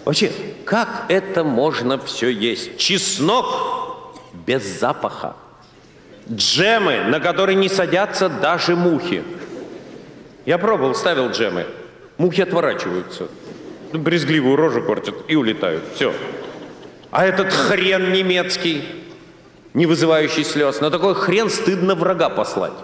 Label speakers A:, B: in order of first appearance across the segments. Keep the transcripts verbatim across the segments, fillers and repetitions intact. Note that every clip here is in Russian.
A: Вообще, как это можно все есть? Чеснок без запаха. Джемы, на которые не садятся даже мухи. Я пробовал, ставил джемы. Мухи отворачиваются. Брезгливую рожу портят и улетают. Все. А этот хрен немецкий, не вызывающий слез, на такой хрен стыдно врага послать.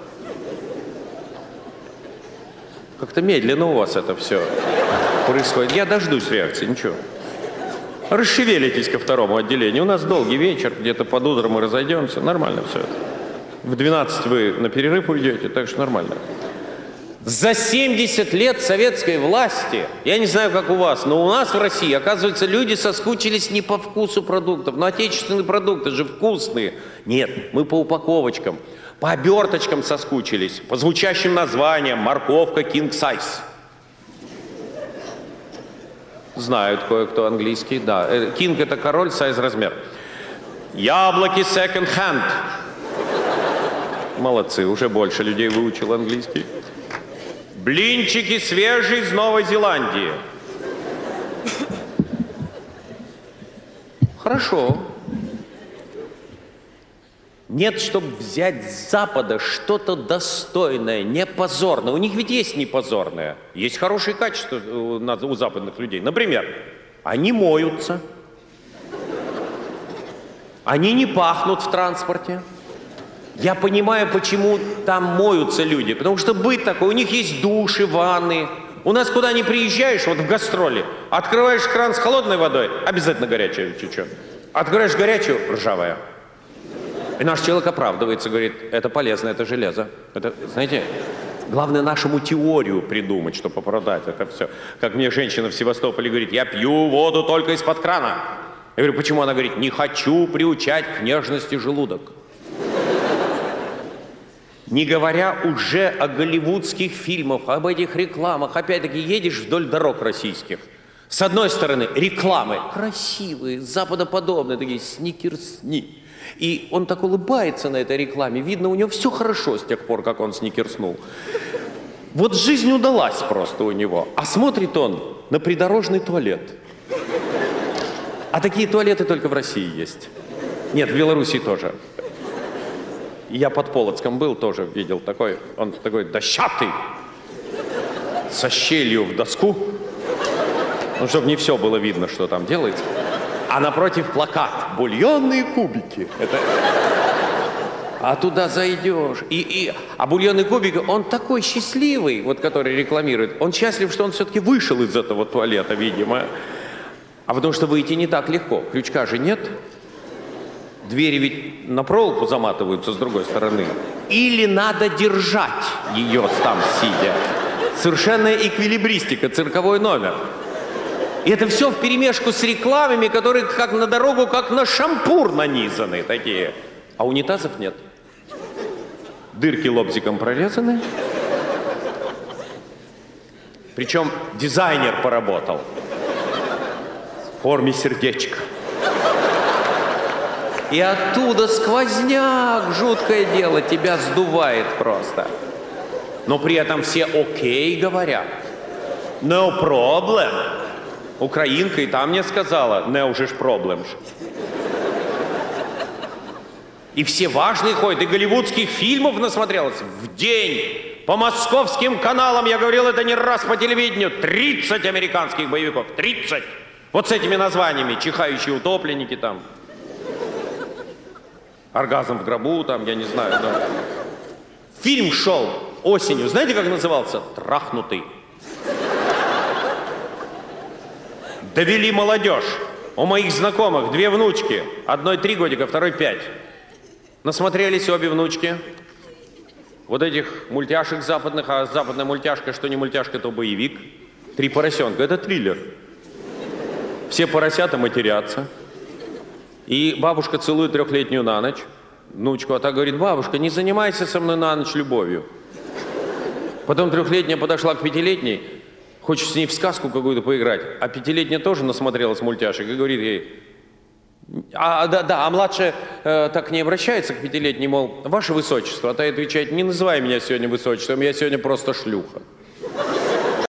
A: Как-то медленно у вас это все происходит. Я дождусь реакции, ничего. Расшевелитесь ко второму отделению. У нас долгий вечер, где-то под утро мы разойдемся. Нормально все это. В двенадцать вы на перерыв уйдете, так что нормально. За семьдесят лет советской власти, я не знаю, как у вас, но у нас в России, оказывается, люди соскучились не по вкусу продуктов. Но отечественные продукты же вкусные. Нет, мы по упаковочкам, по оберточкам соскучились, по звучащим названиям. Морковка King Size. Знают кое-кто английский, да. King — это король, size — размер. Яблоки Second Hand. Молодцы, уже больше людей выучил английский. Блинчики свежие из Новой Зеландии. Хорошо. Нет, чтобы взять с Запада что-то достойное, не позорное. У них ведь есть не позорное. Есть хорошие качества у, у западных людей. Например, они моются. Они не пахнут в транспорте. Я понимаю, почему там моются люди. Потому что быт такой, у них есть души, ванны. У нас куда ни приезжаешь, вот в гастроли, открываешь кран с холодной водой, обязательно горячая чуть-чуть. Открываешь горячую, ржавая. И наш человек оправдывается, говорит, это полезно, это железо. Это, знаете, главное нашему теорию придумать, чтобы оправдать это все. Как мне женщина в Севастополе говорит, я пью воду только из-под крана. Я говорю, почему? Она говорит, не хочу приучать к нежности желудок. Не говоря уже о голливудских фильмах, об этих рекламах. Опять-таки, едешь вдоль дорог российских. С одной стороны, рекламы красивые, западоподобные, такие сникерсни. И он так улыбается на этой рекламе. Видно, у него все хорошо с тех пор, как он сникерснул. Вот жизнь удалась просто у него. А смотрит он на придорожный туалет. А такие туалеты только в России есть. Нет, в Белоруссии тоже. Я под Полоцком был, тоже видел такой. Он такой дощатый, со щелью в доску. Ну, чтобы не все было видно, что там делается. А напротив плакат «Бульонные кубики». Это... А туда зайдешь. И, и... А бульонный кубик, он такой счастливый, вот который рекламирует. Он счастлив, что он все-таки вышел из этого туалета, видимо. А потому что выйти не так легко. Крючка же нет. Двери ведь на проволоку заматываются с другой стороны. Или надо держать ее там сидя. Совершенная эквилибристика, цирковой номер. И это все вперемешку с рекламами, которые как на дорогу, как на шампур нанизаны такие. А унитазов нет. Дырки лобзиком прорезаны. Причем дизайнер поработал. В форме сердечка. И оттуда сквозняк, жуткое дело, тебя сдувает просто. Но при этом все окей говорят. No problem. Украинка и там мне сказала, не уже ж проблем. И все важные ходят, и голливудских фильмов насмотрелась в день. По московским каналам, я говорил это не раз по телевидению, тридцать американских боевиков, тридцать. Вот с этими названиями, чихающие утопленники там. Оргазм в гробу, там, я не знаю. Да. Фильм шел осенью, знаете, как назывался? «Трахнутый». Довели молодежь. У моих знакомых две внучки. Одной три годика, второй пять. Насмотрелись обе внучки. Вот этих мультяшек западных, а западная мультяшка, что не мультяшка, то боевик. «Три поросенка» — это триллер. Все поросята матерятся. И бабушка целует трехлетнюю на ночь внучку, а та говорит, бабушка, не занимайся со мной на ночь любовью. Потом трехлетняя подошла к пятилетней, хочет с ней в сказку какую-то поиграть, а пятилетняя тоже насмотрелась мультяшек и говорит ей, а, да, да, а младшая э, так не обращается к пятилетней, мол, ваше высочество, а та отвечает, не называй меня сегодня высочеством, я сегодня просто шлюха.